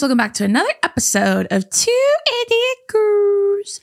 welcome back to another episode of Two Idiot Girls.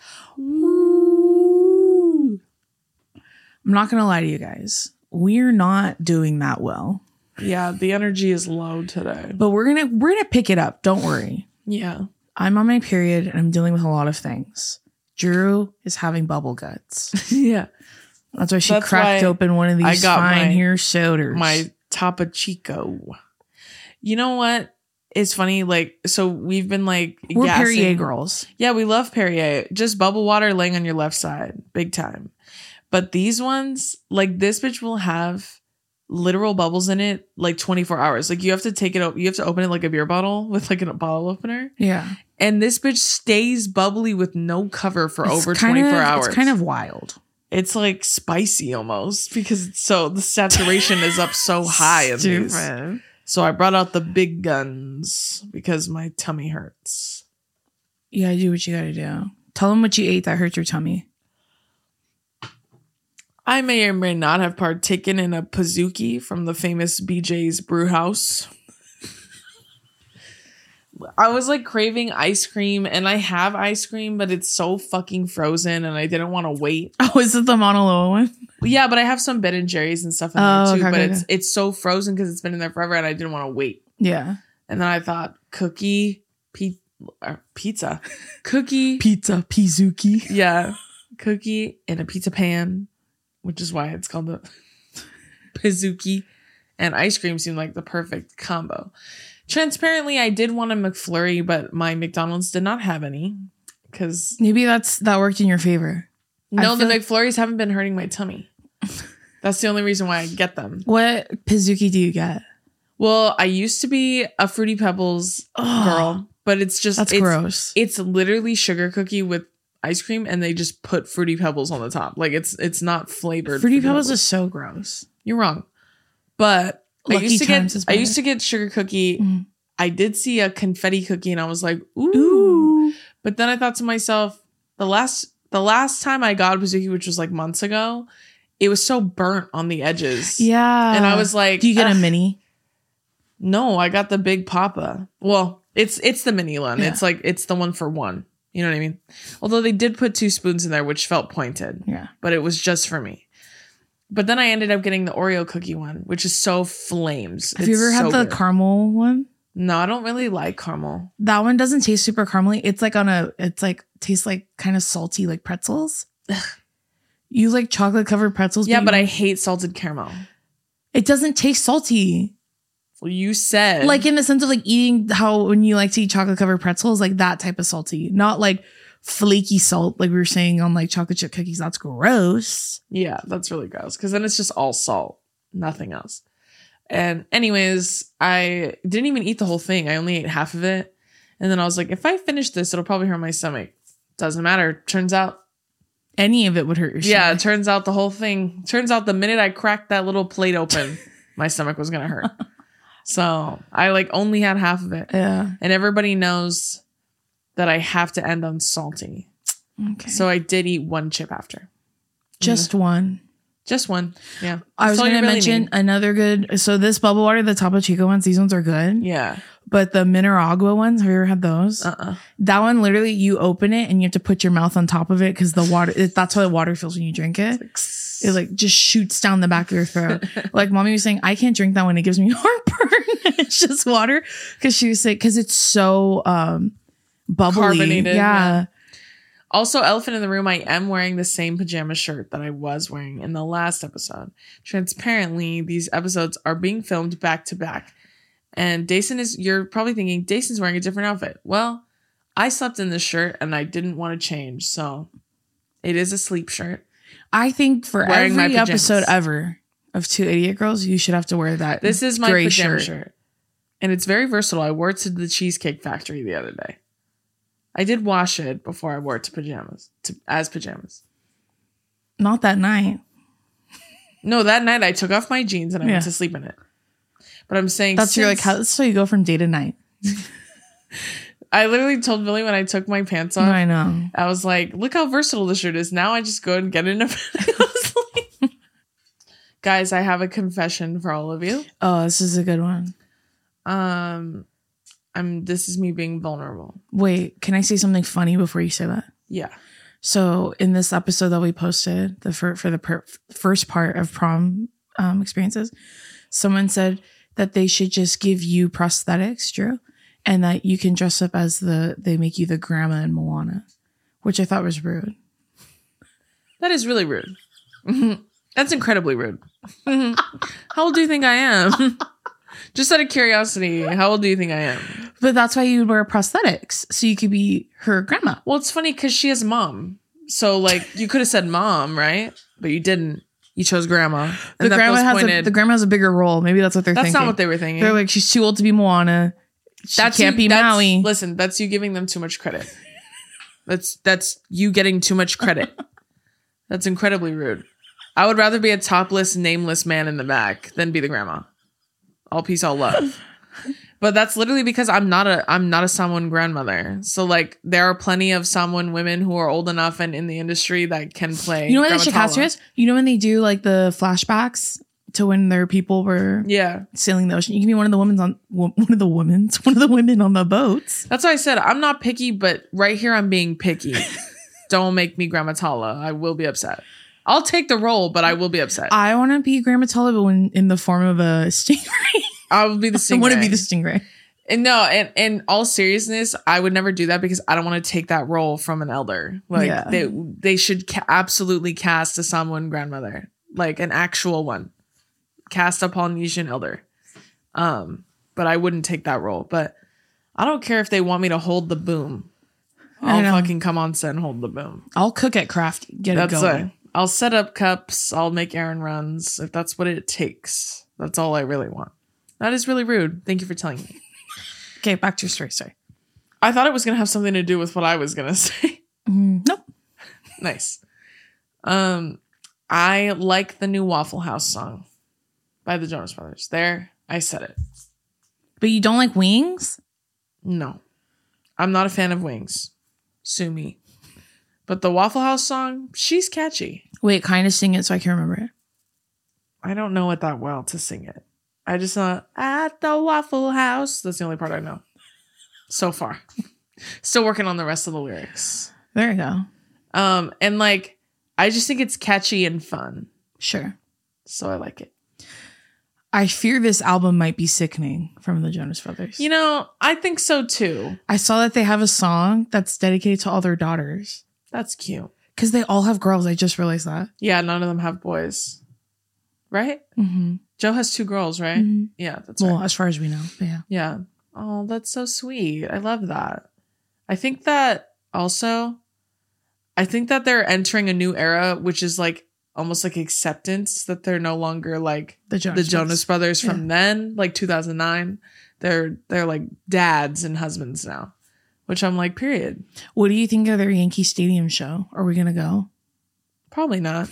Ooh. I'm not going to lie to you guys. We're not doing that well. Yeah, the energy is low today. But we're gonna pick it up. Don't worry. Yeah. I'm on my period and I'm dealing with a lot of things. Drew is having bubble guts. Yeah. That's why she cracked open one of these fine here sodas. My Topo Chico. You know what? It's funny, like, so we've been like we're gassing. Perrier girls. Yeah, we love Perrier. Just bubble water laying on your left side. Big time. But these ones, like this bitch will have literal bubbles in it like 24 hours. Like you have to take it out. You have to open it like a beer bottle with like a bottle opener. Yeah. And this bitch stays bubbly with no cover for over 24 hours. It's kind of wild. It's like spicy almost because the saturation is up so high in these. So I brought out the big guns because my tummy hurts. You gotta do what you gotta do. Tell them what you ate that hurt your tummy. I may or may not have partaken in a Pizookie from the famous BJ's Brew House. I was like craving ice cream and I have ice cream, but it's so fucking frozen and I didn't want to wait. Oh, is it the Mauna Loa one? Yeah, but I have some Ben and Jerry's and stuff in there too. Okay, but it's so frozen because it's been in there forever and I didn't want to wait. Yeah. And then I thought pizza. Pizookie. Yeah. Cookie in a pizza pan, which is why it's called the Pizookie. And ice cream seemed like the perfect combo. Transparently, I did want a McFlurry, but my McDonald's did not have any. Because maybe that worked in your favor. No, the McFlurries haven't been hurting my tummy. That's the only reason why I get them. What Pizookie do you get? Well, I used to be a Fruity Pebbles girl, but it's gross. It's literally sugar cookie with ice cream, and they just put Fruity Pebbles on the top. Like it's not flavored. Fruity Pebbles is so gross. You're wrong, but I used to get sugar cookie. Mm. I did see a confetti cookie, and I was like, ooh. But then I thought to myself, the last time I got a Pizookie, which was like months ago, it was so burnt on the edges. Yeah, and I was like, do you get a mini? No, I got the Big Papa. Well, it's the mini one. Yeah. It's the one for one. You know what I mean? Although they did put 2 spoons in there, which felt pointed. Yeah. But it was just for me. But then I ended up getting the Oreo cookie one, which is so flames. Have you ever had the caramel one? No, I don't really like caramel. That one doesn't taste super caramely. It's like tastes like kind of salty, like pretzels. You like chocolate covered pretzels? Yeah, but I hate salted caramel. It doesn't taste salty. Well, you said like in the sense of like eating how when you like to eat chocolate covered pretzels, like that type of salty, not like flaky salt like we were saying on like chocolate chip cookies. That's gross. Yeah, that's really gross because then it's just all salt, nothing else. And anyways, I didn't even eat the whole thing. I only ate half of it, and then I was like, if I finish this, it'll probably hurt my stomach. Doesn't matter. Turns out any of it would hurt your stomach. Yeah, it turns out the whole thing. Turns out the minute I cracked that little plate open, my stomach was gonna hurt. So I like only had half of it. Yeah. And everybody knows that I have to end on salty. Okay. So I did eat one chip after. Just one. Just one. Yeah. I was going to mention another good. So this bubble water, the Topo Chico ones, these ones are good. Yeah. But the Mineragua ones, have you ever had those? That one, literally, you open it and you have to put your mouth on top of it because the water, that's how the water feels when you drink it. It like just shoots down the back of your throat. Like mommy was saying, I can't drink that one. It gives me heartburn. It's just water. Because she was saying, because it's so bubbly. Carbonated. Yeah. Also, elephant in the room, I am wearing the same pajama shirt that I was wearing in the last episode. Transparently, these episodes are being filmed back to back. And you're probably thinking, Dayson's wearing a different outfit. Well, I slept in this shirt and I didn't want to change. So it is a sleep shirt. I think for every episode ever of Two Idiot Girls, you should have to wear that. This is my pajama shirt. And it's very versatile. I wore it to the Cheesecake Factory the other day. I did wash it before I wore it as pajamas. Not that night. No, that night I took off my jeans and I went to sleep in it. But I'm saying that's so you go from day to night. I literally told Billy when I took my pants off. I know. I was like, look how versatile this shirt is. Now I just go and get in a bed. Guys, I have a confession for all of you. Oh, this is a good one. This is me being vulnerable. Wait, can I say something funny before you say that? Yeah. So in this episode that we posted, for the first part of prom experiences, someone said that they should just give you prosthetics, Drew, and that you can dress up as they make you the grandma in Moana, which I thought was rude. That is really rude. That's incredibly rude. How old do you think I am? Just out of curiosity, how old do you think I am? But that's why you would wear prosthetics, so you could be her grandma. Well, it's funny because she has a mom. So, like, you could have said mom, right? But you didn't. You chose grandma. And the grandma has a bigger role. Maybe that's what they're thinking. That's not what they were thinking. They're like, she's too old to be Moana. She can't be Maui. Listen, that's you giving them too much credit. That's you getting too much credit. That's incredibly rude. I would rather be a topless, nameless man in the back than be the grandma. All peace, all love. But that's literally because I'm not a Samoan grandmother. So like there are plenty of Samoan women who are old enough and in the industry that can play. You know what they should cast you as? You know when they do like the flashbacks to when their people were sailing the ocean? You can be one of the women on the boats. That's why I said I'm not picky, but right here I'm being picky. Don't make me Grandma Tala. I will be upset. I'll take the role, but I will be upset. I want to be Grandma Tala, but when in the form of a stingray. I will be the stingray. I want to be the stingray. And no, and in all seriousness, I would never do that because I don't want to take that role from an elder. Like they should absolutely cast a Samoan grandmother, like an actual one, cast a Polynesian elder. But I wouldn't take that role. But I don't care if they want me to hold the boom. I'll fucking come on set and hold the boom. I'll cook at Craft. That's it going. I'll set up cups. I'll make errand runs if that's what it takes. That's all I really want. That is really rude. Thank you for telling me. Okay, back to your story. Sorry. I thought it was going to have something to do with what I was going to say. Nope. Nice. I like the new Waffle House song by the Jonas Brothers. There, I said it. But you don't like Wings? No. I'm not a fan of Wings. Sue me. But the Waffle House song, she's catchy. Wait, kind of sing it so I can remember it. I don't know it that well to sing it. I just know at the Waffle House. That's the only part I know. So far. Still working on the rest of the lyrics. There you go. And like, I just think it's catchy and fun. Sure. So I like it. I fear this album might be sickening from the Jonas Brothers. You know, I think so too. I saw that they have a song that's dedicated to all their daughters. That's cute. Because they all have girls. I just realized that. Yeah, none of them have boys. Right? Mm-hmm. Joe has 2 girls, right? Mm-hmm. Yeah, that's right. Well, as far as we know. But yeah. Yeah. Oh, that's so sweet. I love that. I think that also, they're entering a new era, which is like almost like acceptance that they're no longer like the Jonas Brothers from then, like 2009. They're like dads and husbands now, which I'm like, period. What do you think of their Yankee Stadium show? Are we going to go? Probably not.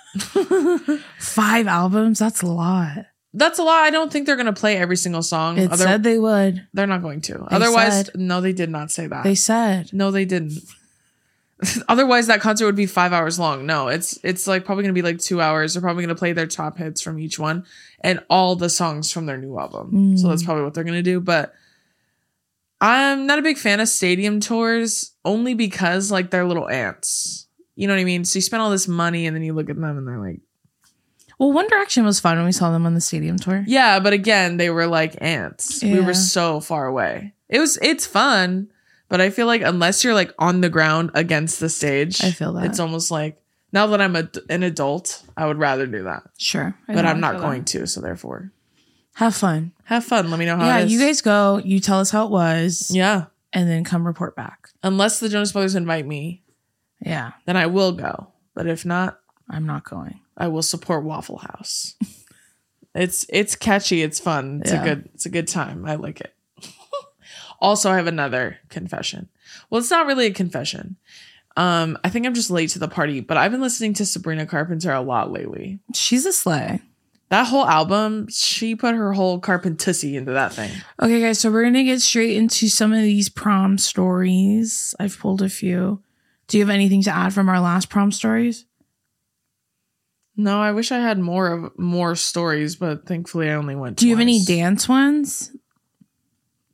5 albums? That's a lot. That's a lot. I don't think they're going to play every single song. It said they would. They're not going to. Otherwise, no, they did not say that. They said. No, they didn't. Otherwise, that concert would be 5 hours long. No, it's like probably going to be like 2 hours. They're probably going to play their top hits from each one and all the songs from their new album. So that's probably what they're going to do. But I'm not a big fan of stadium tours only because like they're little ants. You know what I mean? So you spend all this money and then you look at them and they're like... Well, One Direction was fun when we saw them on the stadium tour. Yeah, but again, they were like ants. Yeah. We were so far away. It's fun, but I feel like unless you're like on the ground against the stage, I feel that. It's almost like now that I'm an adult, I would rather do that. Sure. But I'm not going to, so therefore. Have fun. Have fun. Let me know how it is. Yeah, you guys go. You tell us how it was. Yeah. And then come report back. Unless the Jonas Brothers invite me. Yeah. Then I will go. But if not, I'm not going. I will support Waffle House. It's catchy. It's fun. It's a good time. I like it. Also, I have another confession. Well, it's not really a confession. I think I'm just late to the party, but I've been listening to Sabrina Carpenter a lot lately. She's a slay. That whole album, she put her whole Carpentussy into that thing. Okay, guys, so we're going to get straight into some of these prom stories. I've pulled a few. Do you have anything to add from our last prom stories? No, I wish I had more stories, but thankfully I only went Do you have any dance ones?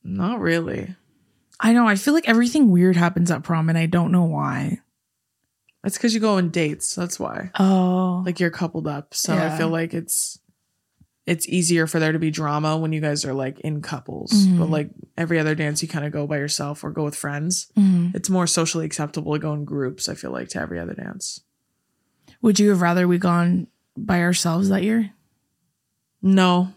Not really. I know. I feel like everything weird happens at prom and I don't know why. It's because you go on dates. That's why. Oh. Like you're coupled up. So I feel like it's easier for there to be drama when you guys are like in couples. Mm-hmm. But like every other dance, you kind of go by yourself or go with friends. Mm-hmm. It's more socially acceptable to go in groups, I feel like, to every other dance. Would you have rather we gone by ourselves that year? No.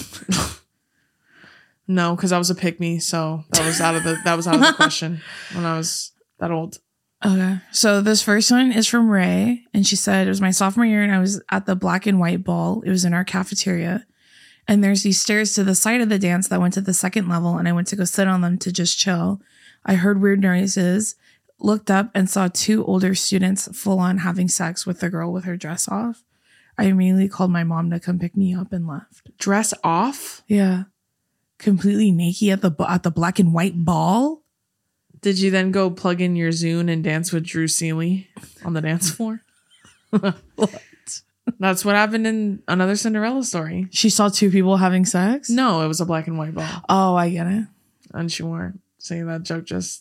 No, because I was a pick-me, so that was out of the question when I was that old. Okay. So this first one is from Ray, and she said it was my sophomore year and I was at the black and white ball. It was in our cafeteria. And there's these stairs to the side of the dance that went to the second level, and I went to go sit on them to just chill. I heard weird noises, looked up and saw 2 older students full on having sex with the girl with her dress off. I immediately called my mom to come pick me up and left. Dress off? Yeah. Completely naked at the black and white ball. Did you then go plug in your Zune and dance with Drew Seeley on the dance floor? What? That's what happened in another Cinderella story. She saw 2 people having sex? No, it was a black and white ball. Oh, I get it. And she weren't saying that joke. Just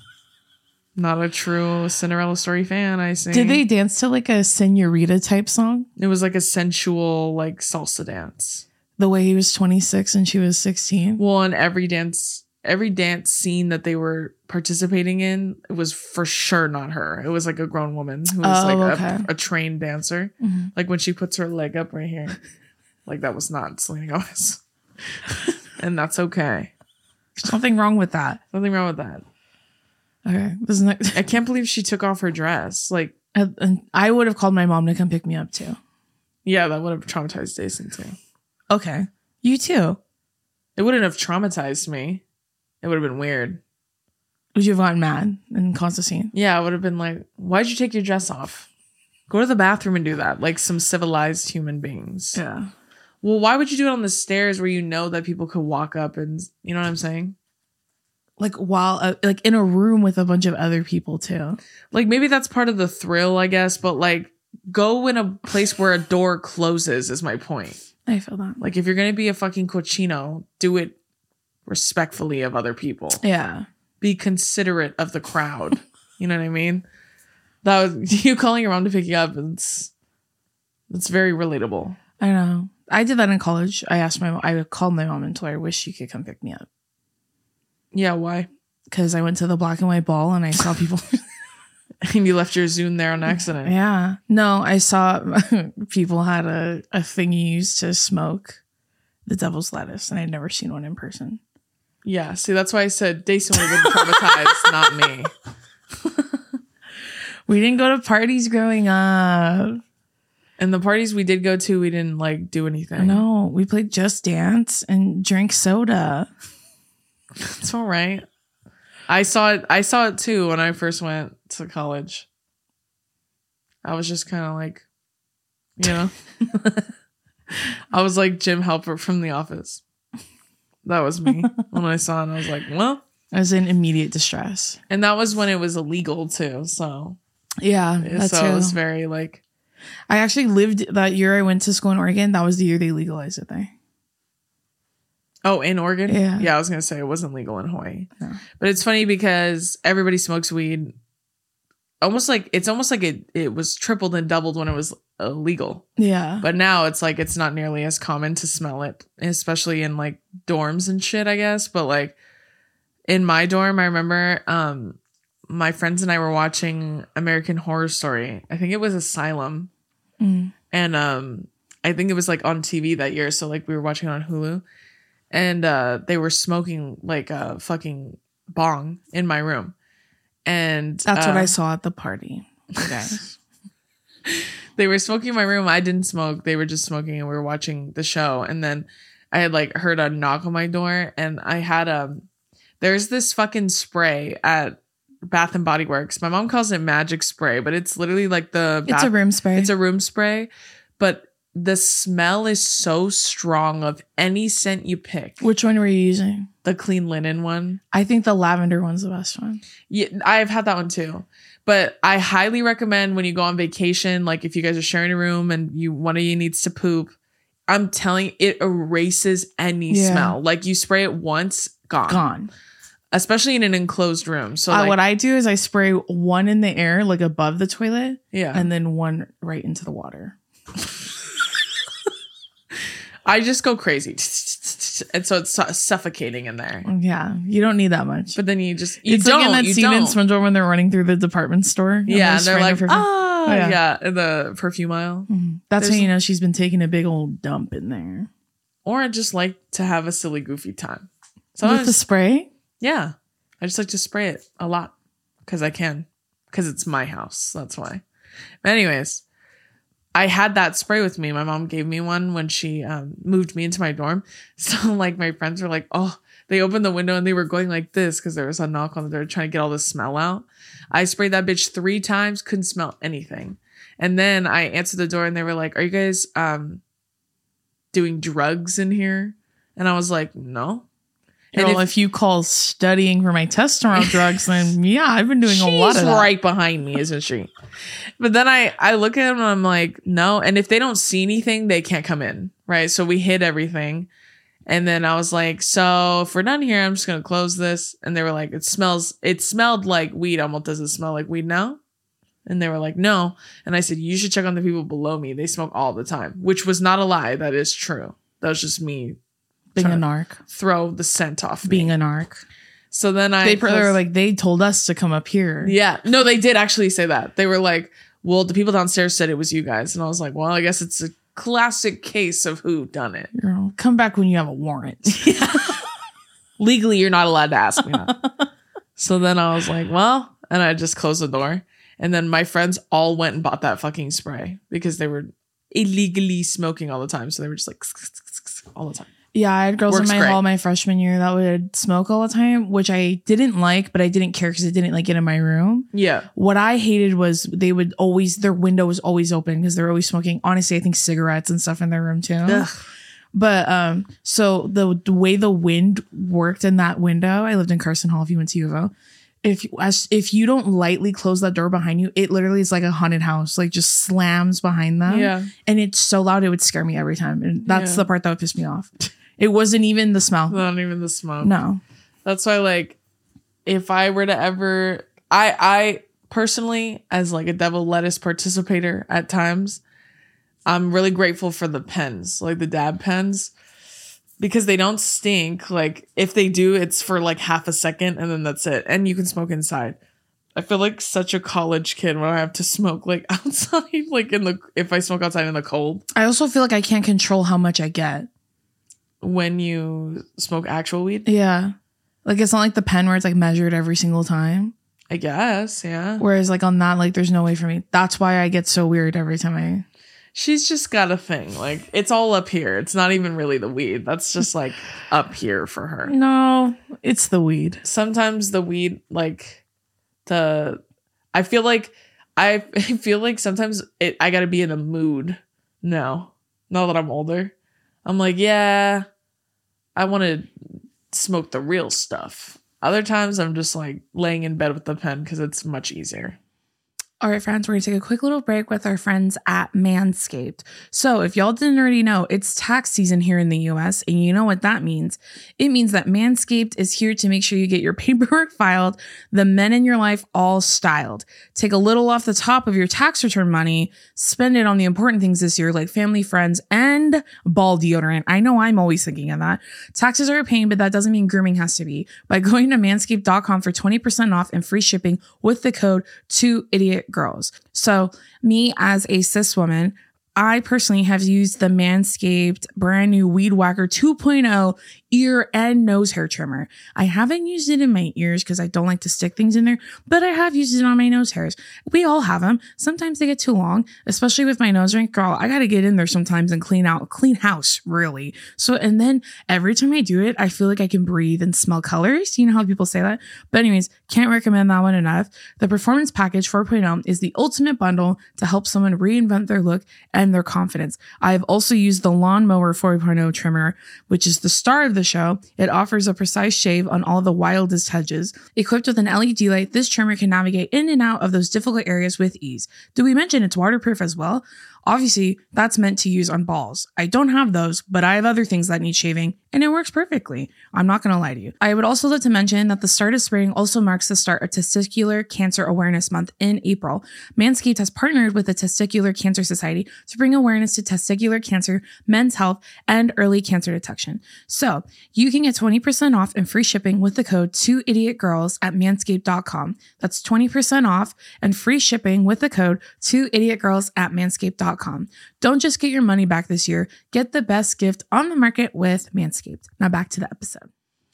not a true Cinderella story fan, I see. Did they dance to like a senorita type song? It was like a sensual like salsa dance. The way he was 26 and she was 16. Well, in every dance scene that they were participating in, it was for sure not her. It was like a grown woman who was a trained dancer. Mm-hmm. Like when she puts her leg up right here, like that was not Selena Gomez. And that's okay. There's nothing wrong with that. Nothing wrong with that. Okay. I can't believe she took off her dress. Like, and I would have called my mom to come pick me up too. Yeah, that would have traumatized Jason too. Okay. You too. It wouldn't have traumatized me. It would have been weird. Would you have gotten mad and caused a scene? Yeah, I would have been like, why'd you take your dress off? Go to the bathroom and do that, like some civilized human beings. Yeah. Well, why would you do it on the stairs where you know that people could walk up and, you know what I'm saying? Like while, like in a room with a bunch of other people too. Like maybe that's part of the thrill, I guess, but like go in a place where a door closes is my point. I feel that. Like if you're going to be a fucking cochino, do it respectfully of other people. Yeah. Be considerate of the crowd. You know what I mean? That was you calling your mom to pick you up. It's very relatable. I know. I did that in college. I called my mom and told her I wish she could come pick me up. Yeah, why? Because I went to the black and white ball and I saw people. And you left your Zune there on accident. Yeah. No, I saw people had a thing you used to smoke the devil's lettuce, and I'd never seen one in person. Yeah. See, that's why I said Dason would have been traumatized, not me. We didn't go to parties growing up. And the parties we did go to, we didn't like do anything. No, we played Just Dance and drank soda. It's all right. I saw it too when I first went to college. I was just kind of like, you know, I was like Jim Halpert from The Office. That was me when I saw it. I was like, well, I was in immediate distress. And that was when it was illegal too. So yeah, that's true. It was very like. I actually lived that year I went to school in Oregon. That was the year they legalized it there. Oh, in Oregon? Yeah. Yeah, I was going to say it wasn't legal in Hawaii. No. But it's funny because everybody smokes weed. It's almost like it was tripled and doubled when it was illegal. Yeah. But now it's like it's not nearly as common to smell it, especially in like dorms and shit, I guess. But like in my dorm, I remember my friends and I were watching American Horror Story. I think it was Asylum. Mm. And I think it was like on TV that year. So like we were watching it on Hulu. And they were smoking like a fucking bong in my room. And that's what I saw at the party. Guys. They were smoking in my room. I didn't smoke. They were just smoking and we were watching the show. And then I had like heard a knock on my door and I had there's this fucking spray at Bath and Body Works. My mom calls it magic spray, but it's literally like it's a room spray. It's a room spray, but the smell is so strong of any scent you pick. Which one were you using? The clean linen one. I think the lavender one's the best one. Yeah, I've had that one too. But I highly recommend when you go on vacation, like if you guys are sharing a room and one of you needs to poop, I'm telling you, it erases any smell. Like you spray it once, gone. Especially in an enclosed room. So what I do is I spray one in the air, like above the toilet. Yeah. And then one right into the water. I just go crazy. And so it's suffocating in there. Yeah. You don't need that much. But then you like in that scene in SpongeBob when they're running through the department store. Yeah. And they're like, yeah. In the perfume aisle. Mm-hmm. That's how you know she's been taking a big old dump in there. Or I just like to have a silly, goofy time. With the spray? Yeah. I just like to spray it a lot because I can. Because it's my house. That's why. But anyways, I had that spray with me. My mom gave me one when she moved me into my dorm. So like my friends were like, oh, they opened the window and they were going like this because there was a knock on the door trying to get all the smell out. I sprayed that bitch 3 times. Couldn't smell anything. And then I answered the door and they were like, are you guys doing drugs in here? And I was like, no. And if you call studying for my test tomorrow drugs, then yeah, I've been doing a lot of that. She's right behind me, isn't she? But then I look at them and I'm like, no. And if they don't see anything, they can't come in, right? So we hid everything. And then I was like, so if we're done here, I'm just going to close this. And they were like, it smelled like weed. I'm like, does it smell like weed now? And they were like, no. And I said, you should check on the people below me. They smoke all the time, which was not a lie. That is true. That was just me. Being a narc. Throw the scent off Being a narc. So then they were like, they told us to come up here. Yeah. No, they did actually say that. They were like, well, the people downstairs said it was you guys. And I was like, well, I guess it's a classic case of who done it. Girl, come back when you have a warrant. Legally, you're not allowed to ask me that. So then I was like, well, and I just closed the door. And then my friends all went and bought that fucking spray because they were illegally smoking all the time. So they were just like all the time. Yeah, I had girls in my hall my freshman year that would smoke all the time, which I didn't like, but I didn't care because it didn't like get in my room. Yeah. What I hated was they would always, their window was always open because they're always smoking. Honestly, I think cigarettes and stuff in their room too. Ugh. But so the way the wind worked in that window, I lived in Carson Hall if you went to U of O. If you don't lightly close that door behind you, it literally is like a haunted house, like just slams behind them. Yeah. And it's so loud, it would scare me every time. And that's the part that would piss me off. It wasn't even the smell. Not even the smoke. No. That's why, like, if I were to ever, I personally, as like a devil lettuce participator at times, I'm really grateful for the pens, like the dab pens, because they don't stink. Like if they do, it's for like half a second and then that's it. And you can smoke inside. I feel like such a college kid when I have to smoke like outside, like if I smoke outside in the cold. I also feel like I can't control how much I get. When you smoke actual weed? Yeah. Like it's not like the pen where it's like measured every single time. I guess, yeah. Whereas like on that, like there's no way for me. That's why I get so weird every time She's just got a thing. Like it's all up here. It's not even really the weed. That's just like up here for her. No, it's the weed. Sometimes the weed, like I feel like sometimes I gotta be in a mood now that I'm older. I'm like, yeah, I want to smoke the real stuff. Other times I'm just like laying in bed with the pen because it's much easier. All right, friends, we're going to take a quick little break with our friends at Manscaped. So if y'all didn't already know, it's tax season here in the US, and you know what that means. It means that Manscaped is here to make sure you get your paperwork filed, the men in your life all styled. Take a little off the top of your tax return money, spend it on the important things this year, like family, friends, and ball deodorant. I know I'm always thinking of that. Taxes are a pain, but that doesn't mean grooming has to be. By going to manscaped.com for 20% off and free shipping with the code 2idiot girls. So me as a cis woman, I personally have used the Manscaped brand new Weed Whacker 2.0 ear and nose hair trimmer. I haven't used it in my ears because I don't like to stick things in there, but I have used it on my nose hairs. We all have them. Sometimes they get too long, especially with my nose ring. Girl, I got to get in there sometimes and clean house, really. So, and then every time I do it, I feel like I can breathe and smell colors. You know how people say that? But anyways, can't recommend that one enough. The Performance Package 4.0 is the ultimate bundle to help someone reinvent their look and their confidence. I've also used the Lawnmower 4.0 trimmer, which is the star of the show, it offers a precise shave on all the wildest hedges. Equipped with an LED light, this trimmer can navigate in and out of those difficult areas with ease. Did we mention it's waterproof as well? Obviously, that's meant to use on balls. I don't have those, but I have other things that need shaving, and it works perfectly. I'm not going to lie to you. I would also like to mention that the start of spring also marks the start of Testicular Cancer Awareness Month in April. Manscaped has partnered with the Testicular Cancer Society to bring awareness to testicular cancer, men's health, and early cancer detection. So, you can get 20% off and free shipping with the code 2idiotgirls at manscaped.com. That's 20% off and free shipping with the code 2idiotgirls at manscaped.com. Don't just get your money back this year. Get the best gift on the market with Manscaped. Now back to the episode.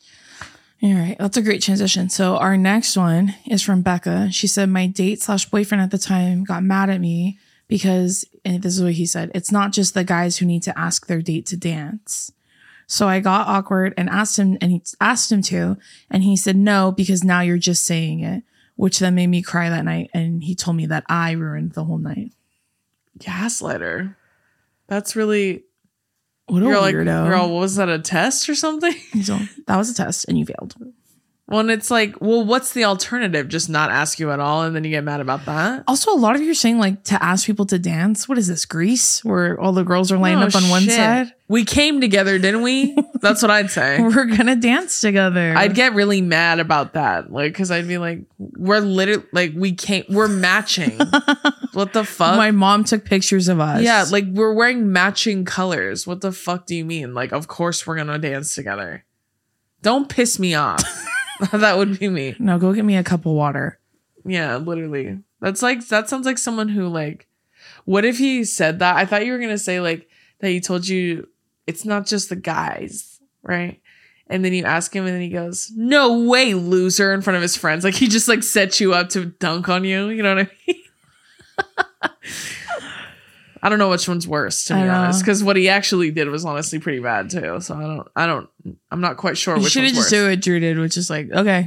All right, that's a great transition. So our next one is from Becca. She said, my date/boyfriend at the time got mad at me because, and this is what he said, it's not just the guys who need to ask their date to dance. So I got awkward and asked him to, and he said no, because now you're just saying it, which then made me cry that night. And he told me that I ruined the whole night. Gaslighter. That's really... What a weirdo. Girl, was that a test or something? So, that was a test and you failed. Well, and it's like, well, what's the alternative? Just not ask you at all and then you get mad about that? Also, a lot of you are saying like to ask people to dance. What is this, Greece? Where all the girls are laying up on one side? We came together, didn't we? That's what I'd say. We're gonna dance together. I'd get really mad about that. Like, because I'd be like, we're literally, like, we're matching. What the fuck? My mom took pictures of us. Yeah, like, we're wearing matching colors. What the fuck do you mean? Like, of course we're gonna dance together. Don't piss me off. That would be me. No, go get me a cup of water. Yeah, literally. That sounds like someone who, like, what if he said that? I thought you were gonna say, like, that he told you it's not just the guys, right? And then you ask him and then he goes, no way, loser, in front of his friends. Like, he just, like, set you up to dunk on you. You know what I mean? I don't know which one's worse, to be honest, because what he actually did was honestly pretty bad too. So I'm not quite sure which one's worse. You should have just do what Drew did, which is like, okay.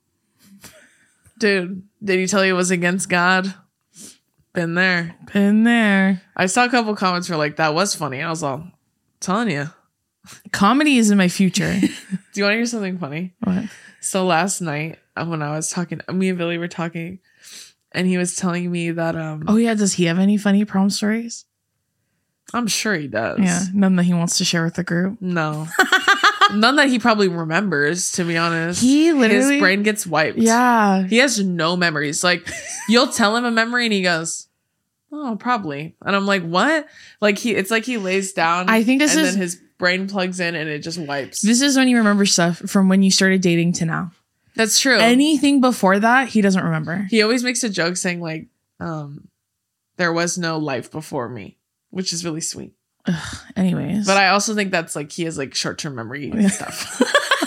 Dude, did he tell you it was against God? Been there. I saw a couple comments where like, that was funny. I was all telling you. Comedy is in my future. Do you want to hear something funny? What? So last night when I was talking, me and Billy were talking, and he was telling me that oh yeah, does he have any funny prom stories? I'm sure he does. Yeah, none that he wants to share with the group. No. None that he probably remembers, to be honest. His brain gets wiped. Yeah. He has no memories. Like, you'll tell him a memory and he goes, oh, probably. And I'm like, what? Like, it's like he lays down. I think then his brain plugs in and it just wipes. This is when you remember stuff from when you started dating to now. That's true. Anything before that, he doesn't remember. He always makes a joke saying like, there was no life before me, which is really sweet. Ugh, anyways. But I also think that's like, he has like short-term memory stuff.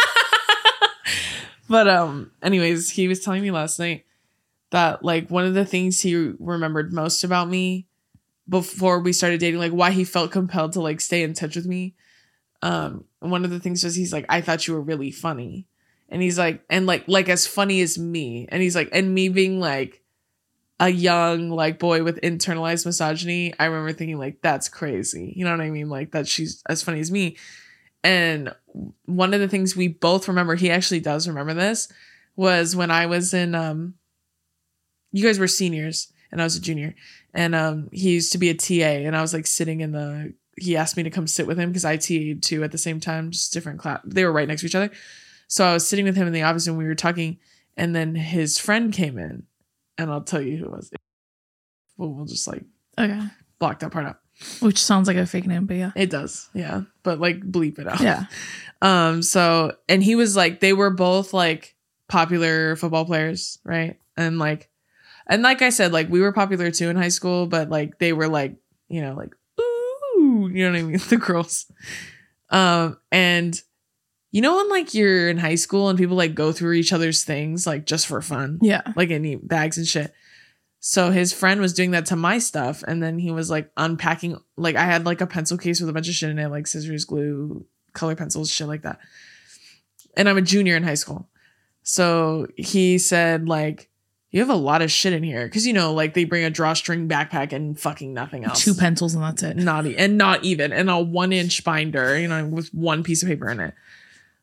But anyways, he was telling me last night that like one of the things he remembered most about me before we started dating, like why he felt compelled to like stay in touch with me. One of the things was he's like, I thought you were really funny. And he's like, and like as funny as me. And he's like, and me being like a young like boy with internalized misogyny, I remember thinking like, that's crazy. You know what I mean? Like that she's as funny as me. And one of the things we both remember, he actually does remember this, was when I was in, you guys were seniors and I was a junior. And he used to be a TA and I was like sitting in he asked me to come sit with him because I TA'd too at the same time, just different class. They were right next to each other. So I was sitting with him in the office and we were talking, and then his friend came in, and I'll tell you who it was. We'll just like block that part out. Which sounds like a fake name, but yeah. It does. Yeah. But like bleep it out. Yeah. So, and he was like, they were both like popular football players, right? And like I said, like we were popular too in high school, but like they were like, you know, like, ooh, you know what I mean? The girls. And you know when like you're in high school and people like go through each other's things like just for fun? Yeah. Like any bags and shit. So his friend was doing that to my stuff, and then he was like unpacking, like I had like a pencil case with a bunch of shit in it, like scissors, glue, color pencils, shit like that. And I'm a junior in high school. So he said like, you have a lot of shit in here. Cause you know, like they bring a drawstring backpack and fucking nothing else. 2 pencils and that's it. Not even. And a 1-inch binder, you know, with one piece of paper in it.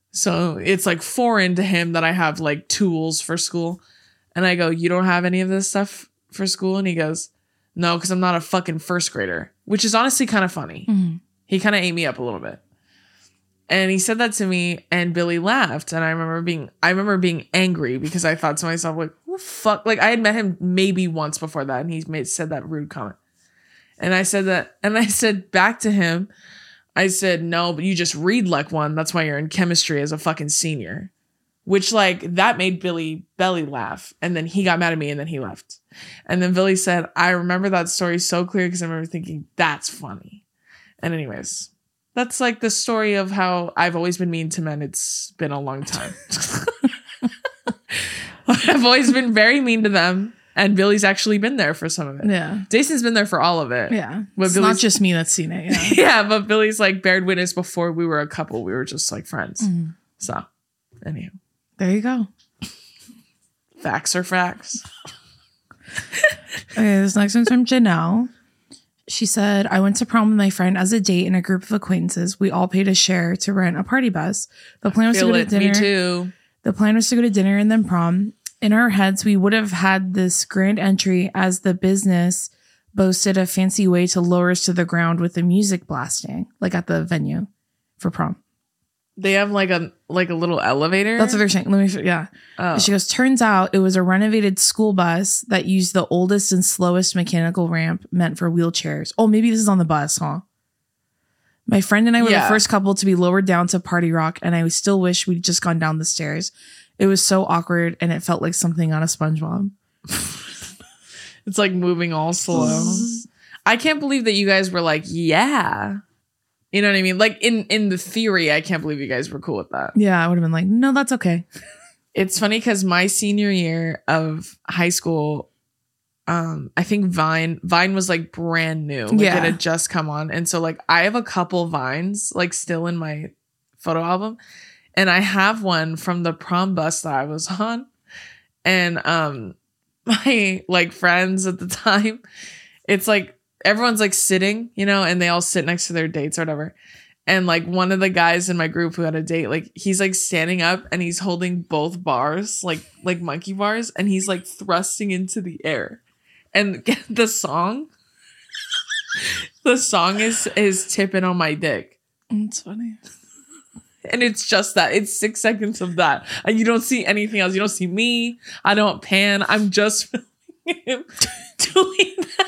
So it's like foreign to him that I have like tools for school. And I go, you don't have any of this stuff for school? And he goes, no, because I'm not a fucking first grader, which is honestly kind of funny. Mm-hmm. He kind of ate me up a little bit. And he said that to me and Billy laughed. And I remember being angry because I thought to myself, like, what the fuck? Like I had met him maybe once before that. And he said that rude comment. And I said that, and I said back to him, I said, no, but you just read like one. That's why you're in chemistry as a fucking senior. Which like that made Billy belly laugh. And then he got mad at me and then he left. And then Billy said, I remember that story so clear because I remember thinking, that's funny. And anyways, that's like the story of how I've always been mean to men. It's been a long time. I've always been very mean to them. And Billy's actually been there for some of it. Yeah. Jason's been there for all of it. Yeah. But it's not just me that's seen it. Yeah. Yeah, but Billy's like bared witness before we were a couple. We were just like friends. Mm. So, anyhow. There you go. Facts are facts. Okay, this next one's from Janelle. She said, I went to prom with my friend as a date and a group of acquaintances. We all paid a share to rent a party bus. The plan was to go to dinner. Me too. The plan was to go to dinner and then prom. In our heads, we would have had this grand entry as the business boasted a fancy way to lower us to the ground with the music blasting, like at the venue for prom. They have like a little elevator. That's what they're saying. Yeah. Oh. She goes, turns out it was a renovated school bus that used the oldest and slowest mechanical ramp meant for wheelchairs. Oh, maybe this is on the bus, huh? My friend and I were the first couple to be lowered down to Party Rock, and I still wish we'd just gone down the stairs. It was so awkward, and it felt like something out of SpongeBob. It's like moving all slow. I can't believe that you guys were like, yeah. You know what I mean? Like in the theory, I can't believe you guys were cool with that. Yeah, I would have been like, no, that's okay. It's funny because my senior year of high school, I think Vine was like brand new. Like it had just come on. And so like I have a couple Vines like still in my photo album. And I have one from the prom bus that I was on. And my like friends at the time, it's like everyone's like sitting, you know, and they all sit next to their dates or whatever. And like one of the guys in my group who had a date, like he's like standing up and he's holding both bars, like monkey bars, and he's like thrusting into the air. And the song is tipping on my dick. That's funny. And it's just that. It's 6 seconds of that. And you don't see anything else. You don't see me. I don't pan. I'm just filming him doing that.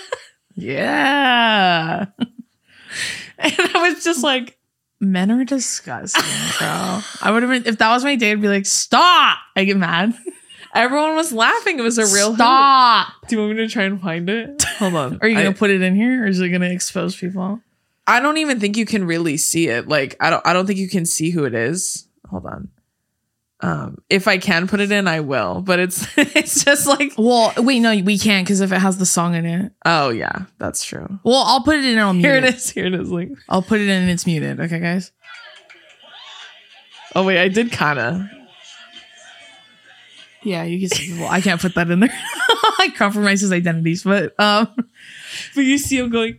Yeah. And I was just like, men are disgusting, bro. I would have been, if that was my date, I'd be like, stop. I get mad. Everyone was laughing. It was a real stop. Hoot. Do you want me to try and find it? Hold on. Are you going to put it in here or is it going to expose people? I don't even think you can really see it. Like, I don't think you can see who it is. Hold on. If I can put it in, I will. But it's just like, well, wait, no, we can't because if it has the song in it. Oh yeah, that's true. Well, I'll put it in. I'll mute Here it is. Here it is. Like, I'll put it in and it's muted. Okay, guys. Oh wait, I did kind of. Yeah, you can see. Well, I can't put that in there. I compromise his identities, but you see him going.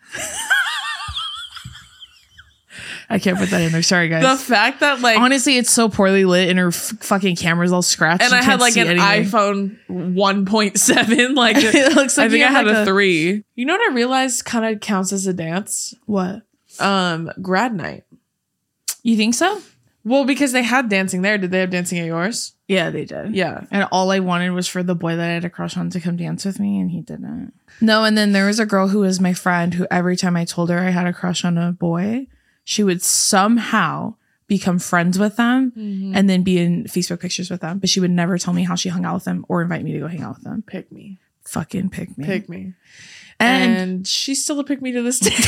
I can't put that in there. Sorry, guys. The fact that like honestly, it's so poorly lit and her fucking camera's all scratched. And I had like an iPhone 1.7. Like it looks like I think I had a 3. You know what I realized kind of counts as a dance? What? Grad night. You think so? Well, because they had dancing there. Did they have dancing at yours? Yeah, they did. Yeah. And all I wanted was for the boy that I had a crush on to come dance with me, and he didn't. No, and then there was a girl who was my friend who every time I told her I had a crush on a boy, she would somehow become friends with them and then be in Facebook pictures with them. But she would never tell me how she hung out with them or invite me to go hang out with them. Pick me. Fucking pick me. Pick me. And she's still a pick me to this day.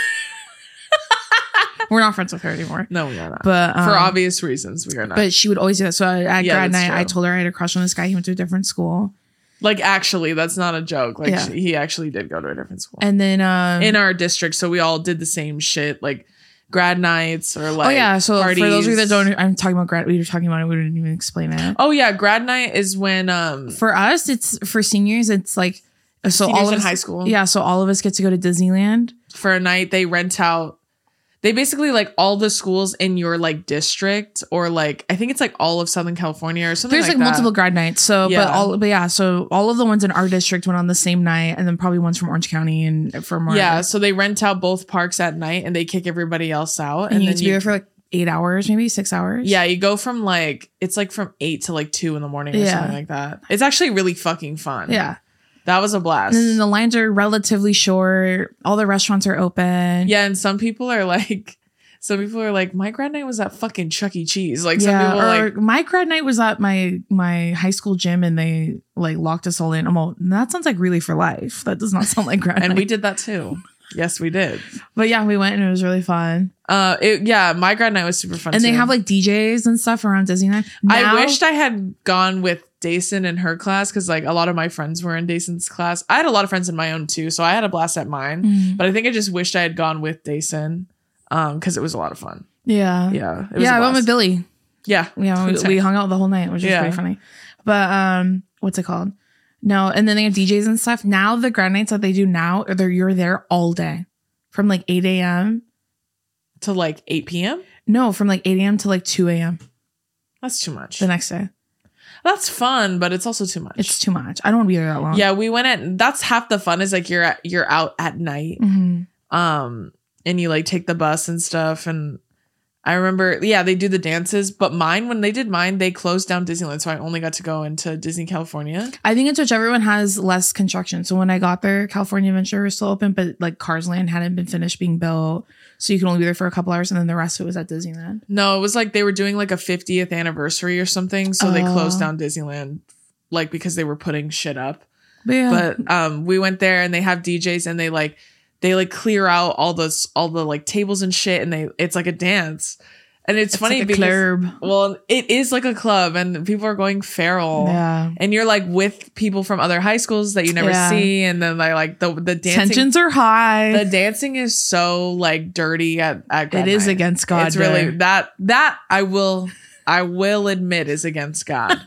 We're not friends with her anymore. No, we are not. But for obvious reasons, we are not. But she would always do that. So at grad night, I told her I had a crush on this guy. He went to a different school. Like, actually, that's not a joke. Like, he actually did go to a different school. And then in our district, so we all did the same shit, like grad nights or like so parties. For those of you that don't, I'm talking about grad. We were talking about it. We didn't even explain it. Oh yeah, grad night is when for us, it's for seniors. It's like so all of us in high school. Yeah, so all of us get to go to Disneyland for a night. They rent out they basically like all the schools in your like district, or like I think it's like all of Southern California or something. There's like multiple grad nights. So so all of the ones in our district went on the same night, and then probably ones from Orange County and from so they rent out both parks at night and they kick everybody else out, and you need to be there for like 8 hours, maybe 6 hours. Yeah, you go from like it's like from 8 to like 2 in the morning or something like that. It's actually really fucking fun. Yeah. That was a blast. And then the lines are relatively short. All the restaurants are open. Yeah, and some people are like, my grad night was at fucking Chuck E. Cheese. Like some people are like, my grad night was at my high school gym and they like locked us all in. I'm all, that sounds like really for life. That does not sound like grad night. And we did that too. Yes, we did. But yeah, we went and it was really fun. My grad night was super fun and too. they have like DJs and stuff around Disneyland. I wished I had gone with Dason in her class because like a lot of my friends were in Dason's class. I had a lot of friends in my own too, so I had a blast at mine. But I think I just wished I had gone with Dason because it was a lot of fun. Yeah. Yeah. I went with Billy. Yeah. Yeah. We hung out the whole night, which was pretty funny. But what's it called? No, and then they have DJs and stuff. Now the grad nights that they do now, you're there all day. From like 8 a.m. to like 8 p.m.? No, from like 8 a.m. to like 2 a.m. That's too much. The next day. That's fun, but it's also too much. It's too much. I don't want to be there that long. Yeah, we went that's half the fun is like you're out at night. And you like take the bus and stuff. And I remember, they do the dances, but when they did mine, they closed down Disneyland. So I only got to go into Disney California. I think it's whichever one has less construction. So when I got there, California Adventure was still open, but like Cars Land hadn't been finished being built. So you can only be there for a couple hours and then the rest of it was at Disneyland. No, it was like they were doing like a 50th anniversary or something. So they closed down Disneyland like because they were putting shit up. But we went there and they have DJs and they clear out all the like tables and shit, and it's like a dance. And it's funny like because club. Well, it is like a club and people are going feral. Yeah. And you're like with people from other high schools that you never see, and then like the dancing, tensions are high. The dancing is so like dirty at grad It is night. against God. It's really that I will admit is against God.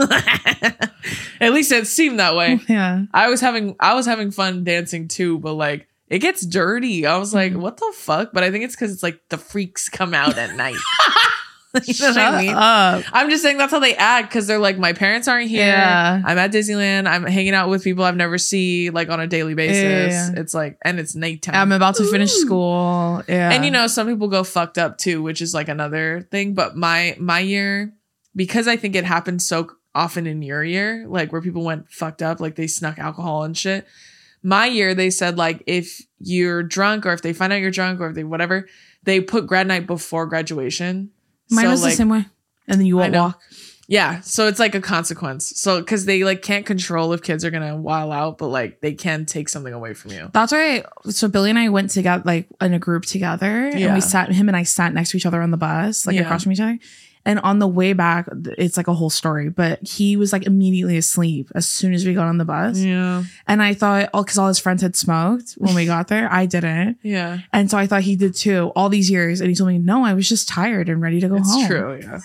At least it seemed that way. Yeah. I was having fun dancing too, but like it gets dirty. I was like, what the fuck? But I think it's because it's like the freaks come out at night. You know what I mean? Up. I'm just saying that's how they act because they're like, my parents aren't here. Yeah. I'm at Disneyland. I'm hanging out with people I've never seen like on a daily basis. Yeah. It's like, and it's nighttime. I'm about to finish school. Yeah. And some people go fucked up too, which is like another thing. But my year, because I think it happened so often in your year, like where people went fucked up, like they snuck alcohol and shit. My year, they said like if you're drunk or if they find out you're drunk or if they whatever, they put grad night before graduation. Mine was the same way. And then you won't walk. Yeah. So it's like a consequence. So because they like can't control if kids are going to wild out, but like they can take something away from you. That's right. So Billy and I went together like in a group together and him and I sat next to each other on the bus, like across from each other. And on the way back, it's like a whole story, but he was like immediately asleep as soon as we got on the bus. Yeah. And I thought, because all his friends had smoked when we got there, I didn't. Yeah. And so I thought he did too, all these years. And he told me, no, I was just tired and ready to go home. It's true, yeah.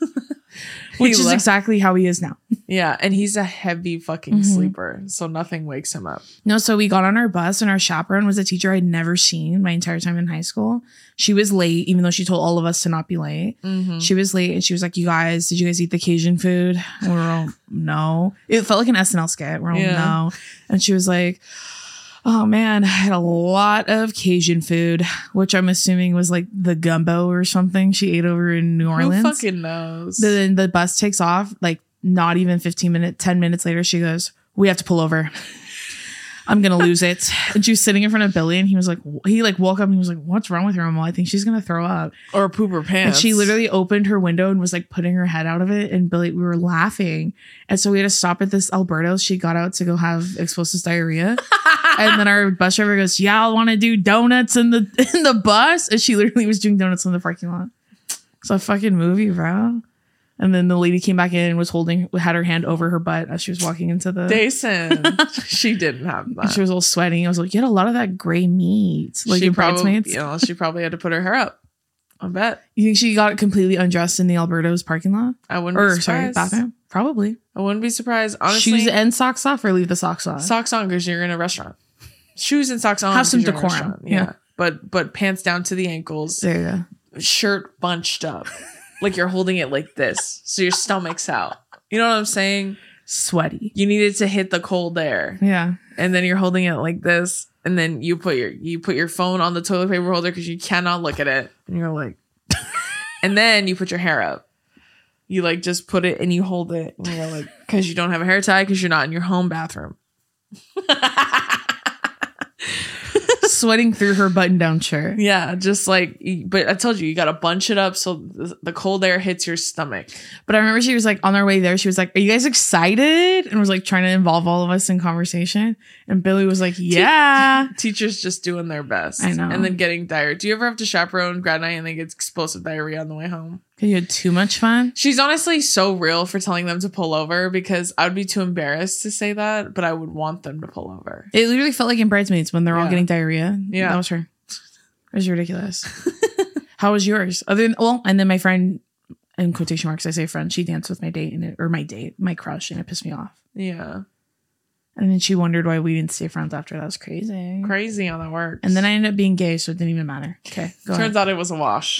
Which is exactly how he is now. Yeah. And he's a heavy fucking sleeper. So nothing wakes him up. No, so we got on our bus and our chaperone was a teacher I'd never seen my entire time in high school. She was late, even though she told all of us to not be late. She was late and she was like, did you guys eat the Cajun food? And we're all, no. It felt like an SNL skit. We're all, no. And she was like, oh man, I had a lot of Cajun food, which I'm assuming was like the gumbo or something she ate over in New Orleans. Who fucking knows? Then the bus takes off, like not even 10 minutes later, she goes, we have to pull over. I'm going to lose it. And she was sitting in front of Billy and he woke up and he was like, what's wrong with her? Well, I think she's going to throw up. Or poop her pants. And she literally opened her window and was like putting her head out of it. And Billy, we were laughing. And so we had to stop at this Alberto's. She got out to go have explosive diarrhea. And then our bus driver goes, y'all want to do donuts in the bus? And she literally was doing donuts in the parking lot. It's a fucking movie, bro. And then the lady came back in and had her hand over her butt as she was walking into the... Dason. She didn't have that. She was all sweating. I was like, you had a lot of that gray meat. Like your bridesmaids. She probably had to put her hair up. I bet. You think she got completely undressed in the Alberto's parking lot? I wouldn't be surprised. Bathroom? Probably. I wouldn't be surprised. Honestly. Shoes and socks off or leave the socks on? Socks on because you're in a restaurant. Shoes and socks on. Have some decorum. Yeah. but pants down to the ankles. There you go. Shirt bunched up. Like you're holding it like this. So your stomach's out. You know what I'm saying? Sweaty. You needed to hit the cold air. Yeah. And then you're holding it like this. And then you put your phone on the toilet paper holder because you cannot look at it. And you're like, and then you put your hair up. You like just put it and you hold it. And you're like, because you don't have a hair tie because you're not in your home bathroom. Sweating through her button-down shirt. Yeah, just like, but I told you got to bunch it up so the cold air hits your stomach. But I remember she was like on their way there. She was like, "Are you guys excited?" And was like trying to involve all of us in conversation. And Billy was like, "Yeah." Teachers just doing their best. I know. And then getting diarrhea. Do you ever have to chaperone grad night and they get explosive diarrhea on the way home? You had too much fun. She's honestly so real for telling them to pull over because I would be too embarrassed to say that, but I would want them to pull over. It literally felt like in Bridesmaids when they're all getting diarrhea. Yeah. That was her. It was ridiculous. How was yours? And then my friend, in quotation marks, I say friend, she danced with my date my crush, and it pissed me off. Yeah. And then she wondered why we didn't stay friends after. That was crazy. Crazy how that works. And then I ended up being gay, so it didn't even matter. Okay. Turns out it was a wash.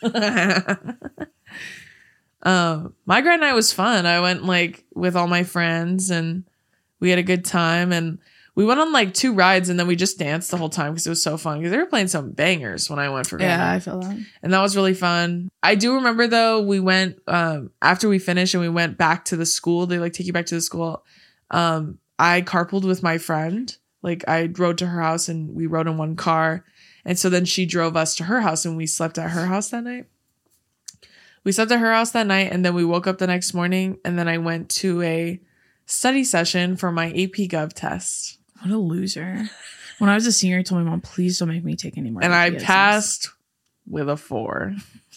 My grad night was fun. I went like with all my friends and we had a good time, and we went on like 2 rides and then we just danced the whole time because it was so fun because they were playing some bangers when I went for grad night. I feel that. And that was really fun. I do remember though, we went after we finished and we went back to the school. They like take you back to the school. I carpooled with my friend. Like I rode to her house and we rode in one car. And so then she drove us to her house and we slept at her house that night. We slept at her house that night and then we woke up the next morning and then I went to a study session for my AP Gov test. What a loser. When I was a senior, I told my mom, please don't make me take any more. And I passed with a 4.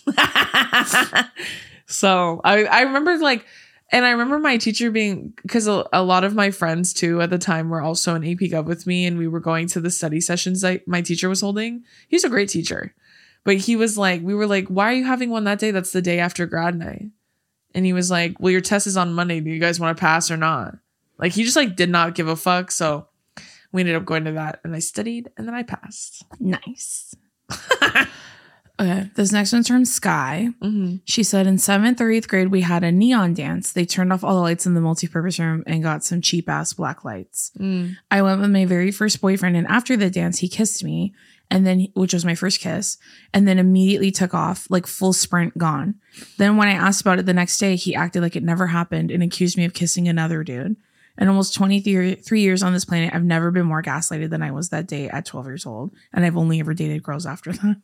So I remember like, and I remember my teacher being, because a lot of my friends too at the time were also in AP Gov with me and we were going to the study sessions that my teacher was holding. He's a great teacher. But he was like, we were like, why are you having one that day? That's the day after grad night. And he was like, well, your test is on Monday. Do you guys want to pass or not? Like he just like did not give a fuck. So we ended up going to that and I studied and then I passed. Nice. Okay, this next one's from Sky. Mm-hmm. She said in 7th or 8th grade, we had a neon dance. They turned off all the lights in the multipurpose room and got some cheap ass black lights. I went with my very first boyfriend, and after the dance, he kissed me, and then which was my first kiss, and then immediately took off, like full sprint, gone. Then when I asked about it the next day, he acted like it never happened and accused me of kissing another dude. In almost 23 years on this planet, I've never been more gaslighted than I was that day at 12 years old, and I've only ever dated girls after that.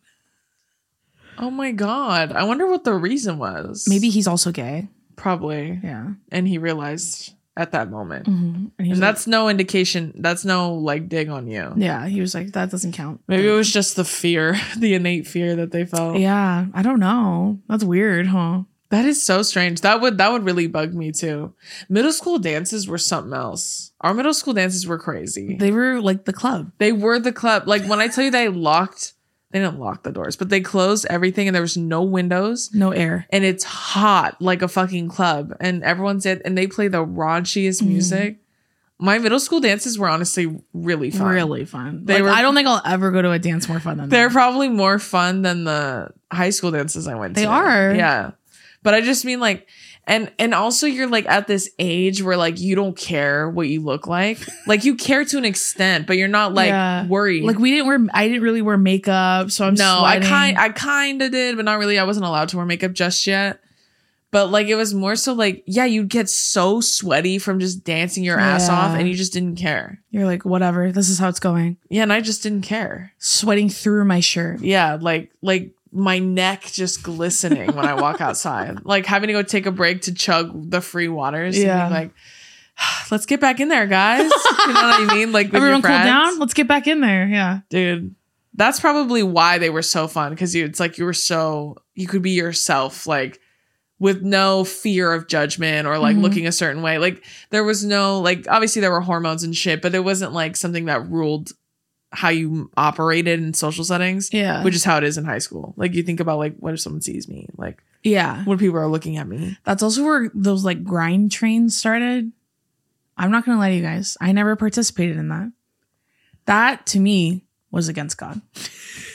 Oh my God. I wonder what the reason was. Maybe he's also gay. Probably. Yeah. And he realized at that moment. Mm-hmm. And that's no indication. That's no like dig on you. Yeah. He was like, that doesn't count. Maybe it was just the fear, the innate fear that they felt. Yeah. I don't know. That's weird, huh? That is so strange. That would really bug me too. Middle school dances were something else. Our middle school dances were crazy. They were like the club. They were the club. Like when I tell you they didn't lock the doors, but they closed everything and there was no windows. No air. And it's hot like a fucking club. And everyone's it and they play the raunchiest music. My middle school dances were honestly really fun. Really fun. I don't think I'll ever go to a dance more fun than that. They're probably more fun than the high school dances I went to. They are. Yeah. But I just mean like, and also you're like at this age where like you don't care what you look like. Like you care to an extent, but you're not like worried. Like I didn't really wear makeup, so I'm sweating. I kind of did, but not really. I wasn't allowed to wear makeup just yet. But like it was more so like, yeah, you'd get so sweaty from just dancing your ass off and you just didn't care. You're like, whatever, this is how it's going. Yeah, and I just didn't care. Sweating through my shirt. Yeah, like my neck just glistening when I walk outside. Like having to go take a break to chug the free waters. Yeah. And be like, let's get back in there, guys. You know what I mean? Like with everyone your friends. cool down. Let's get back in there. Yeah. Dude, that's probably why they were so fun. Because it's like you could be yourself, like with no fear of judgment or like looking a certain way. Like there was no, like obviously there were hormones and shit, but it wasn't like something that ruled how you operated in social settings. Yeah. Which is how it is in high school. Like you think about like, what if someone sees me? Like, yeah. What people are looking at me. That's also where those like grind trains started. I'm not going to lie to you guys. I never participated in that. That to me was against God.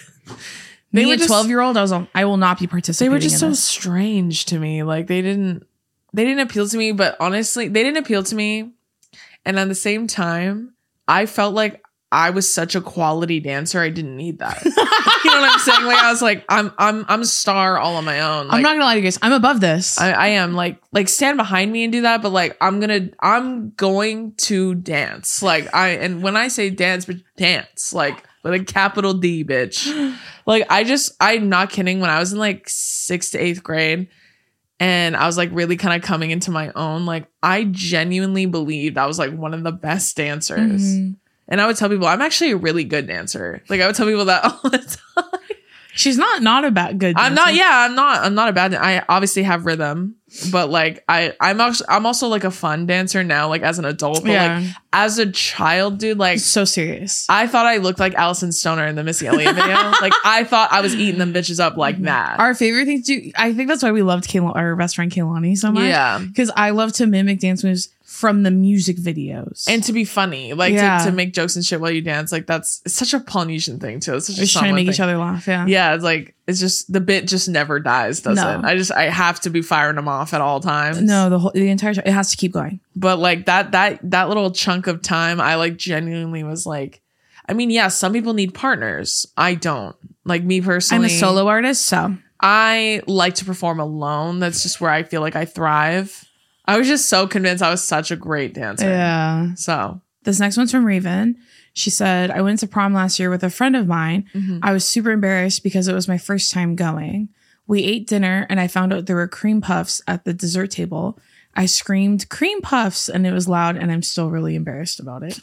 Me, a 12-year-old, I will not be participating. They were just so this. strange to me. Like they didn't appeal to me, but honestly, they didn't appeal to me. And at the same time, I felt like I was such a quality dancer. I didn't need that. You know what I'm saying? Like I was like, I'm a star all on my own. Like, I'm not gonna lie to you guys. I'm above this. I am like stand behind me and do that. But like, I'm going to dance. Like and when I say dance, but dance, like with a capital D, bitch. Like I'm not kidding. When I was in like 6th to 8th grade and I was like really kind of coming into my own, like I genuinely believed I was like one of the best dancers. Mm-hmm. And I would tell people I'm actually a really good dancer. Like I would tell people that all the time. She's not a bad good dancer. I'm not a bad dancer. I obviously have rhythm, but like I'm also like a fun dancer now, like as an adult. But like as a child, dude, like so serious. I thought I looked like Allison Stoner in the Missy Elliott video. Like I thought I was eating them bitches up like that. Our favorite thing to do, I think that's why we loved our best friend Kaylani so much. Yeah. Because I love to mimic dance moves from the music videos. And to be funny, like to make jokes and shit while you dance. Like it's such a Polynesian thing too. It's just trying to make each other laugh. Yeah. Yeah. It's like, it's just the bit just never dies, does it? I have to be firing them off at all times. No, the entire time, it has to keep going. But like that little chunk of time, I like genuinely was like, I mean, yeah, some people need partners. I don't. Like me personally, I'm a solo artist, so I like to perform alone. That's just where I feel like I thrive. I was just so convinced I was such a great dancer. Yeah. So this next one's from Raven. She said, I went to prom last year with a friend of mine. Mm-hmm. I was super embarrassed because it was my first time going. We ate dinner and I found out there were cream puffs at the dessert table. I screamed cream puffs and it was loud and I'm still really embarrassed about it.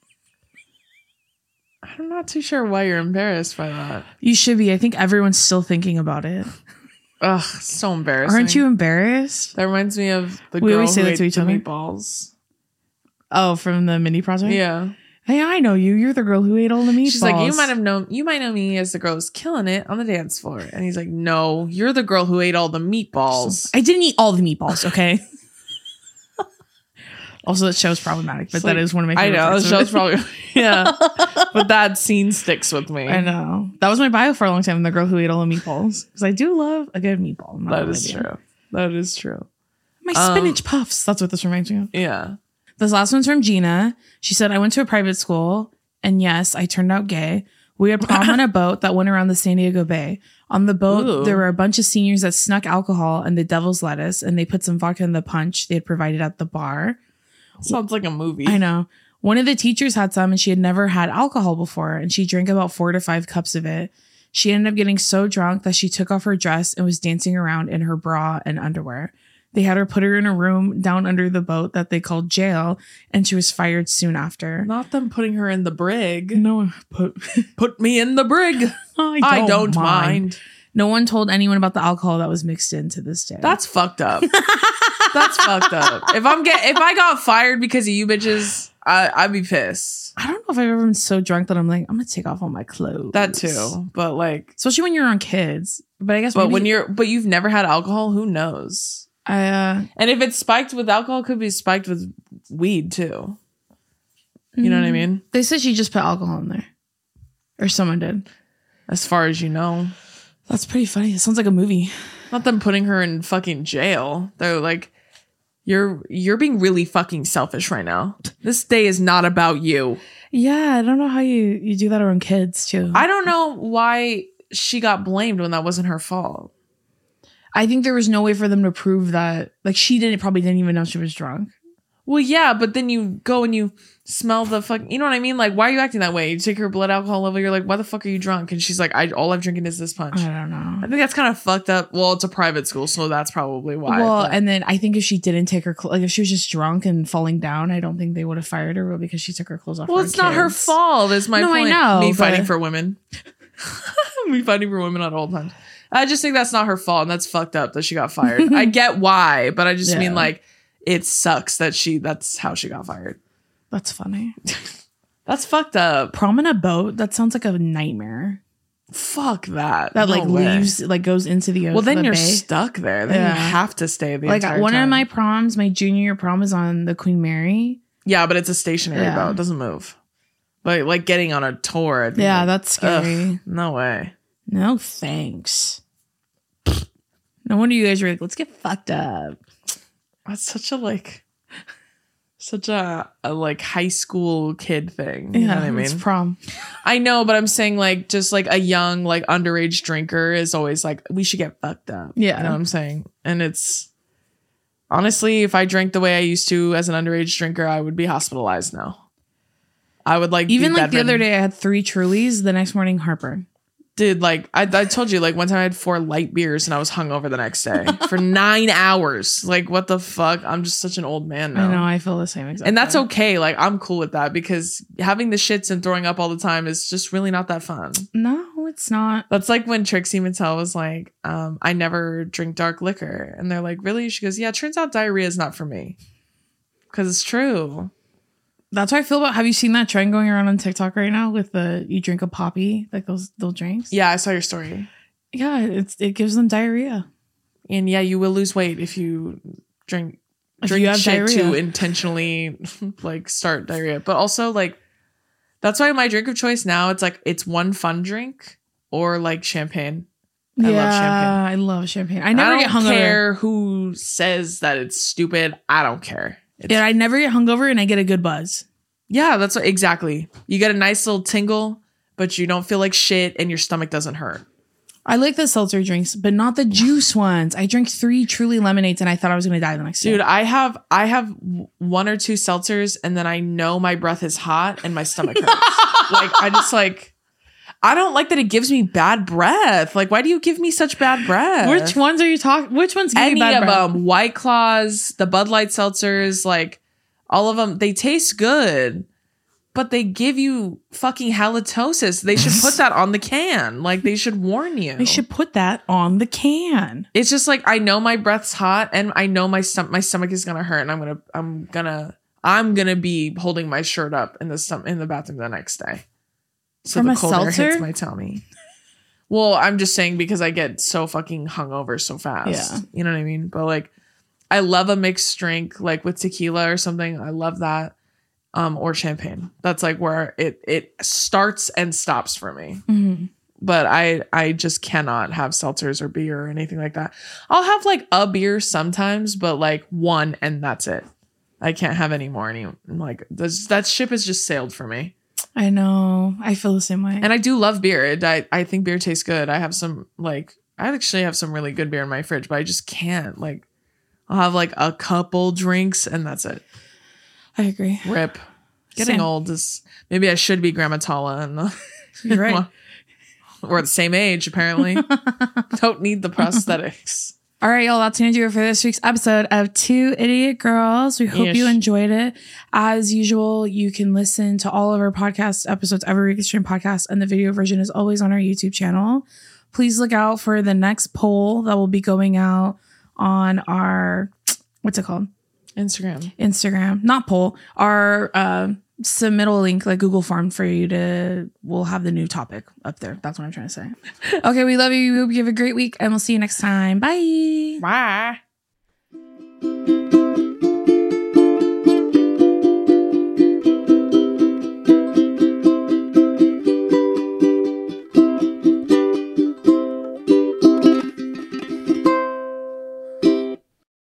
I'm not too sure why you're embarrassed by that. You should be. I think everyone's still thinking about it. Ugh, so embarrassing. Aren't you embarrassed? That reminds me of the girl always say who that to ate each the other. meatballs. Oh, from the mini project? Yeah. Hey, I know you. You're the girl who ate all the meatballs. She's like, you might know me as the girl who's killing it on the dance floor. And he's like, no, you're the girl who ate all the meatballs. I didn't eat all the meatballs, okay? Also, that show's problematic, but that is one of my favorite parts. I know, that show's probably, yeah. But that scene sticks with me. I know. That was my bio for a long time, the girl who ate all the meatballs. Because I do love a good meatball. That is true. That is true. My spinach puffs. That's what this reminds me of. Yeah. This last one's from Gina. She said, I went to a private school, and yes, I turned out gay. We had prom on a boat that went around the San Diego Bay. On the boat, there were a bunch of seniors that snuck alcohol and the devil's lettuce, and they put some vodka in the punch they had provided at the bar. Sounds like a movie. I know. One of the teachers had some and she had never had alcohol before and she drank about 4 to 5 cups of it. She ended up getting so drunk that she took off her dress and was dancing around in her bra and underwear. They had her put her in a room down under the boat that they called jail and she was fired soon after. Not them putting her in the brig. No, put me in the brig. I don't mind. No one told anyone about the alcohol that was mixed in to this day. That's fucked up. That's fucked up. If I got fired because of you bitches, I'd be pissed. I don't know if I've ever been so drunk that I'm like, I'm gonna take off all my clothes. That too. But like, especially when you're on kids. But I guess but you've never had alcohol, who knows? And if it's spiked with alcohol, it could be spiked with weed too. You know what I mean? They said she just put alcohol in there. Or someone did. As far as you know. That's pretty funny. It sounds like a movie. Not them putting her in fucking jail. They're like, you're being really fucking selfish right now. This day is not about you. Yeah, I don't know how you do that around kids too. I don't know why she got blamed when that wasn't her fault. I think there was no way for them to prove that. Like she probably didn't even know she was drunk. Well, yeah, but then you go and you smell the fuck. You know what I mean? Like, why are you acting that way? You take her blood alcohol level. You're like, why the fuck are you drunk? And she's like, all I'm drinking is this punch. I don't know. I think that's kind of fucked up. Well, it's a private school, so that's probably why. Well, and then I think if she didn't take her, like if she was just drunk and falling down, I don't think they would have fired her because she took her clothes off. Well, it's not her fault. Is my point. I know. Me fighting for women. Me fighting for women at all times. I just think that's not her fault, and that's fucked up that she got fired. I get why, but I just mean like. It sucks that that's how she got fired. That's funny. That's fucked up. Prom in a boat? That sounds like a nightmare. Fuck that. That leaves, goes into the ocean. Well, then you're bay. stuck there. Then you have to stay the entire time. One of my proms, my junior year prom is on the Queen Mary. Yeah, but it's a stationary boat. It doesn't move. But like getting on a tour. Yeah, that's scary. No way. No thanks. No wonder you guys were like, let's get fucked up. That's such a like high school kid thing. You know what I mean? It's prom. I know, but I'm saying like just like a young like underage drinker is always like, we should get fucked up. Yeah. You know what I'm saying? And it's honestly, if I drank the way I used to as an underage drinker, I would be hospitalized now. I would like even like the other day I had 3 Trulies, the next morning heartburn. Dude, like I told you, like one time I had 4 light beers and I was hungover the next day for 9 hours. Like, what the fuck? I'm just such an old man now. I know, I feel the same exactly. And that's okay. Like, I'm cool with that because having the shits and throwing up all the time is just really not that fun. No, it's not. That's like when Trixie Mattel was like, I never drink dark liquor. And they're like, really? She goes, yeah, it turns out diarrhea is not for me. Because it's true. That's how I feel about. Have you seen that trend going around on TikTok right now with you drink a poppy, like those drinks? Yeah, I saw your story. Yeah, it gives them diarrhea. And yeah, you will lose weight if you drink you have shit diarrhea. to intentionally like start diarrhea. But also like that's why my drink of choice now it's one fun drink or like champagne. I love champagne. I love champagne. I never get hungover. I don't care who says that it's stupid. I don't care. Yeah, I never get hungover and I get a good buzz. Yeah, that's exactly. You get a nice little tingle, but you don't feel like shit and your stomach doesn't hurt. I like the seltzer drinks, but not the juice ones. I drank 3 Truly lemonades and I thought I was going to die the next day. Dude, I have 1 or 2 seltzers and then I know my breath is hot and my stomach hurts. Like, I don't like that it gives me bad breath. Like, why do you give me such bad breath? Which ones are you talking? Which ones give you bad breath? Any of them. White Claws, the Bud Light seltzers, like all of them. They taste good, but they give you fucking halitosis. They should put that on the can. Like, they should warn you. They should put that on the can. It's just like, I know my breath's hot and I know my stomach is going to hurt and I'm going to be holding my shirt up in the bathroom the next day. So from the a cold air seltzer? hits my tummy. Well, I'm just saying because I get so fucking hungover so fast. Yeah. You know what I mean? But like, I love a mixed drink, like with tequila or something. I love that. Or champagne. That's like where it starts and stops for me. Mm-hmm. But I just cannot have seltzers or beer or anything like that. I'll have like a beer sometimes, but like one and that's it. I can't have any more. Like that ship has just sailed for me. I know. I feel the same way. And I do love beer. I think beer tastes good. I actually have some really good beer in my fridge, but I just can't. Like, I'll have like a couple drinks and that's it. I agree. Rip. Getting Same. old is, maybe I should be Grandma Tala and You're right. Well, we're the same age, apparently. Don't need the prosthetics. All right, y'all, that's going to do it for this week's episode of 2 Idiot Girls. We hope you enjoyed it. As usual, you can listen to all of our podcast episodes every week, stream podcast, and the video version is always on our YouTube channel. Please look out for the next poll that will be going out on our, what's it called? Instagram. Not poll. Our submittal link, like Google form for you we'll have the new topic up there. That's what I'm trying to say. Okay, we love you. We hope you have a great week and we'll see you next time. Bye. Bye.